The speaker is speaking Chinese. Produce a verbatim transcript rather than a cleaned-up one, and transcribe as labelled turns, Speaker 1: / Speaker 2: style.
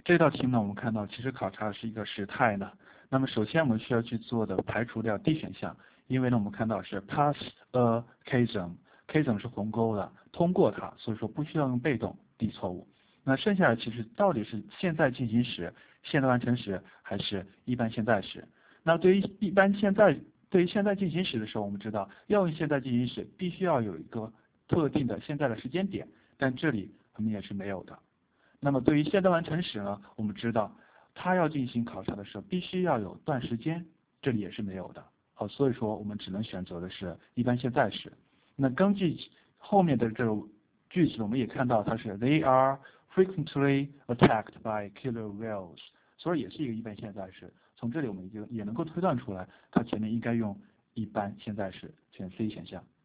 Speaker 1: 这道题呢，我们看到其实考察的是一个时态呢。那么首先我们需要去做的排除掉 D 选项，因为呢我们看到是 pass a chasm，chasm 是鸿沟的，通过它，所以说不需要用被动 D 错误。那剩下的其实到底是现在进行时、现在完成时还是一般现在时？那对于一般现在对于现在进行时的时候，我们知道要用现在进行时必须要有一个特定的现在的时间点，但这里我们也是没有的。那么对于现在完成时呢，我们知道它要进行考察的时候，必须要有段时间，这里也是没有的。好，所以说我们只能选择的是一般现在时。那根据后面的这个句子，我们也看到它是 They are frequently attacked by killer whales，所以也是一个一般现在时。从这里我们就也能够推断出来，它前面应该用一般现在时，选 C 选项。